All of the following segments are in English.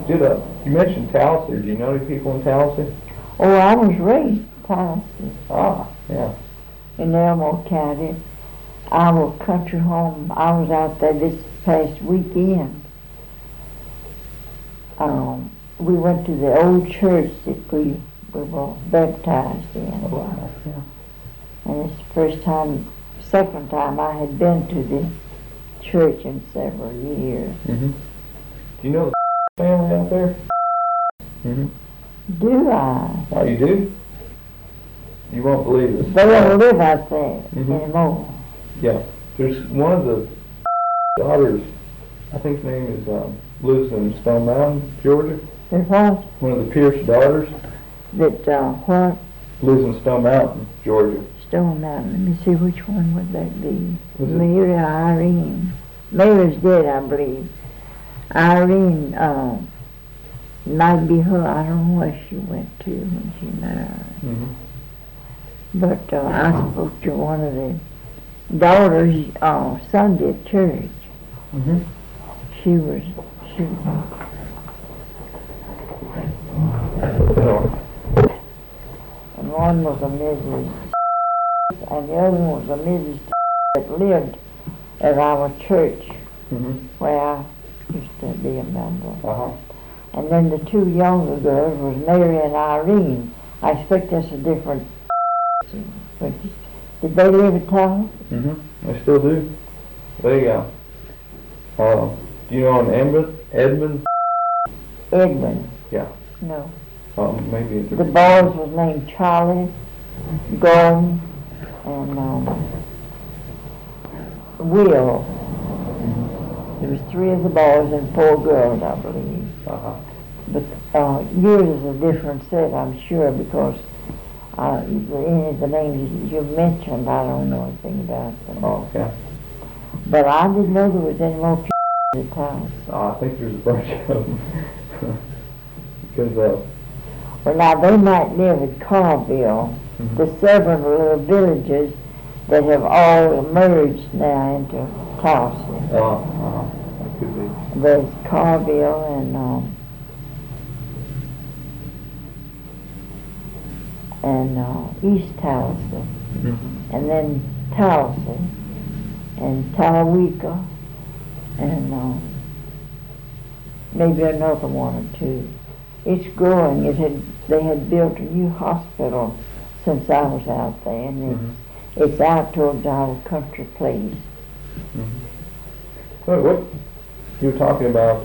You mentioned Tallahassee. Do you know any people in Tallahassee? Oh, I was raised in Tallahassee Ah, yeah. in Elmore County. Our country home, I was out there this past weekend. We went to the old church that we were baptized in. Oh, wow. Yeah. And it's the second time I had been to the church in several years. Mm-hmm. Do you know the family out there? Mm-hmm. Do I? Oh, you do? You won't believe this. They don't live out there Mm-hmm. anymore. Yeah. There's one of the daughters, I think his name is, lives in Stone Mountain, Georgia. There's what? One of the Pierce daughters What? lives in Stone Mountain, Georgia. Stone Mountain. Let me see, which one would that be? Was it- Mary or Irene? Mary's dead, I believe. Irene, might be her. I don't know where she went to when she married. Mm-hmm. But I spoke to one of the daughters Sunday at church. Mm-hmm. She was and one was a Mrs. and the other one was a Mrs. that lived at our church Mm-hmm. where I used to be a member. Uh-huh. And then the two younger girls was Mary and Irene. I expect that's a different. But did they live at Tallahassee? Mm-hmm. I still do. There you go. Do you know an Edmund? Edwin. Yeah. No. Maybe it's The boys was named Charlie, Gordon, and Will. There was 3 of the boys and 4 girls, I believe. Uh-huh. But yours is a different set, I'm sure, because any of the names you mentioned, I don't know anything about them. Oh, okay. But I didn't know there was any more at the time. I think there's a bunch of them. Because, Well, now, they might live at Carville, Mhm. the several little villages that have all emerged now into Tallahassee. that could be. There's Carville and East Tallahassee, Mm-hmm. and then Tallahassee, and Tallaweka, and maybe another one or two. It's growing. They had built a new hospital since I was out there, and Mm-hmm. it's out towards our country place. Mm-hmm. What you were talking about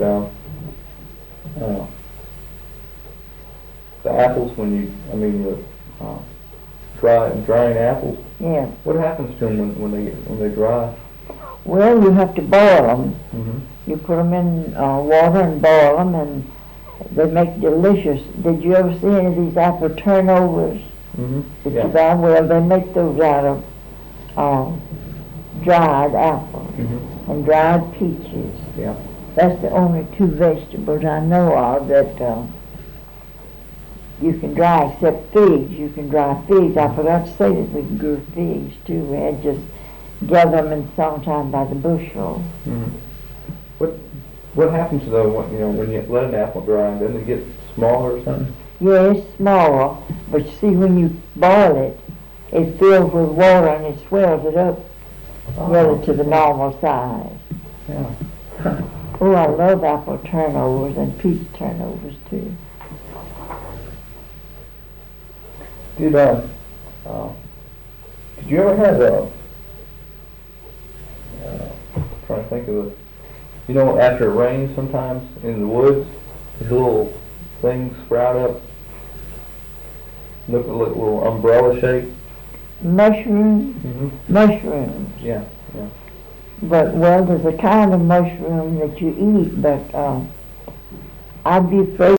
the apples the drying apples. Yeah. What happens to them when they dry? Well, you have to boil them. Mm-hmm. You put them in water and boil them, and they make delicious. Did you ever see any of these apple turnovers Mm-hmm. that Yeah. you buy? Well, they make those out of dried apples Mm-hmm. and dried peaches. Yeah. That's the only 2 vegetables I know of that you can dry, except figs. You can dry figs. I forgot to say that we can grow figs too. We had just gather them in summertime by the bushel. Mm-hmm. What happens though when you let an apple dry? Doesn't it get smaller or something? Yeah, it's smaller, but you see when you boil it, it fills with water and it swells it up rather to the normal size. Yeah. Oh, I love apple turnovers and peach turnovers too. Did you ever have trying to think of after it rains sometimes in the woods, these little things sprout up, look like little umbrella shape. Mushrooms? Mm-hmm. Mushrooms. Yeah. But, well, there's a kind of mushroom that you eat, but I'd be afraid